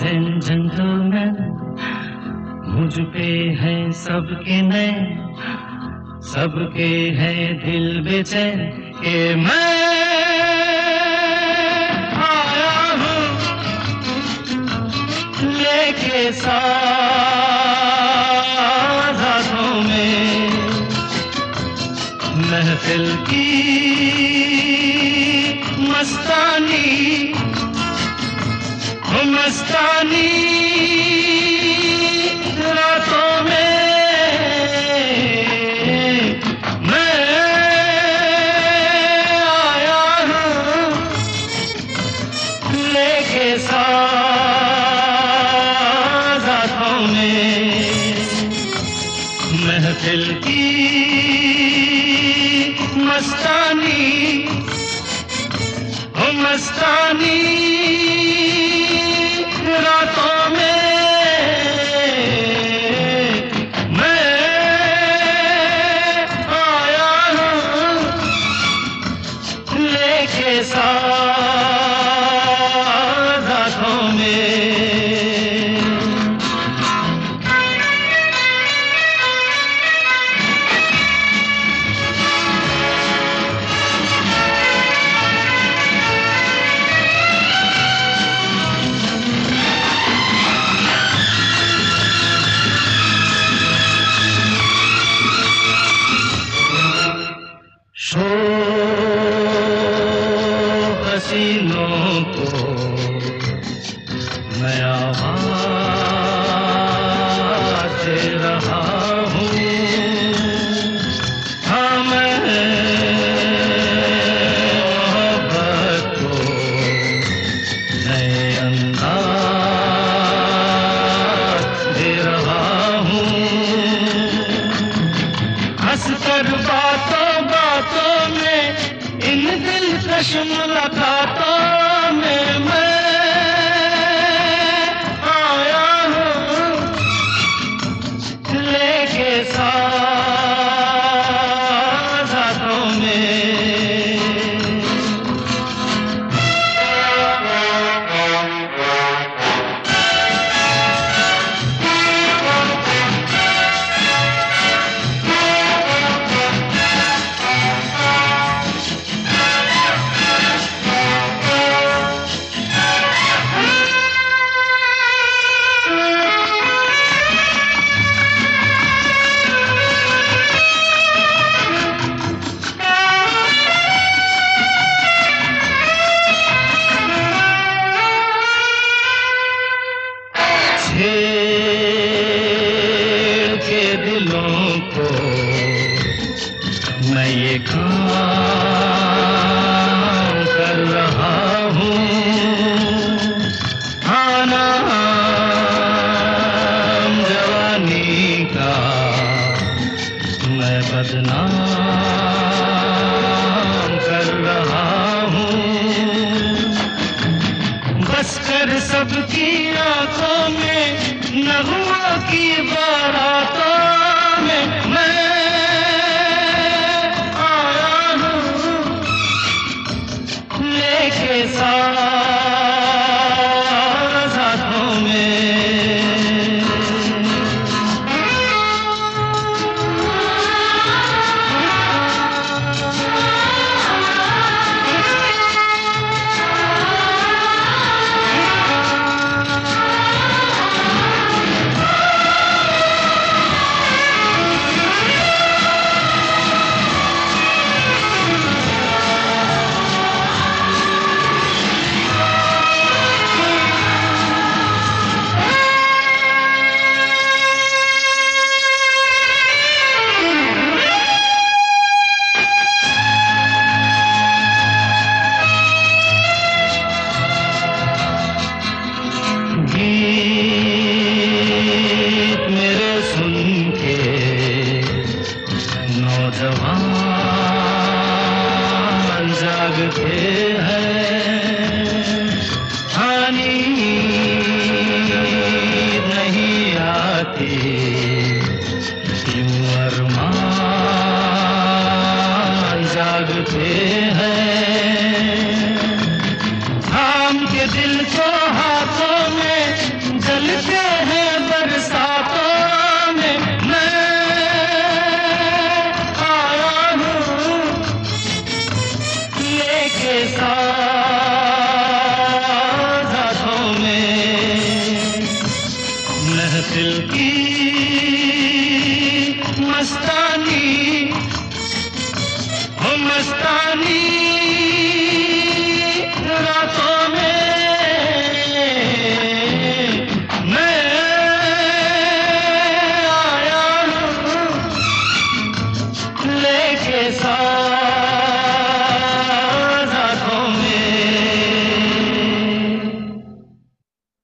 Ladies and gentleman, मुझ पे हैं सबके नैन, सबके हैं दिल बेचैन कि मैं आया हूँ लेके साथ हाथों में महफिल की मस्तानी, मस्तानी रातों में मैं आया हूँ लेके साथ हाथों में महफिल की मस्तानी, मस्तानी रातों में मैं आया हूँ लेके साथ हाथों में। हसीनों को मैं आवाज़ दे रहा हूँ, हाँ मैं मोहब्बत को नए अंदाज़ दे रहा हूँ। हंसकर बातों बातों में इन दिलकश मुलाकातों में मैं आया हूँ लेके साथ हाथों में। छेड़ के दिलों को मैं ये काम कर रहा हूँ, हाँ नाम जवानी का मैं बदनाम कर रहा हूँ। बस कर सबकी आंखों में नगमों की बारातों में मैं आया हूँ लेके साथ हाथों मंजिल की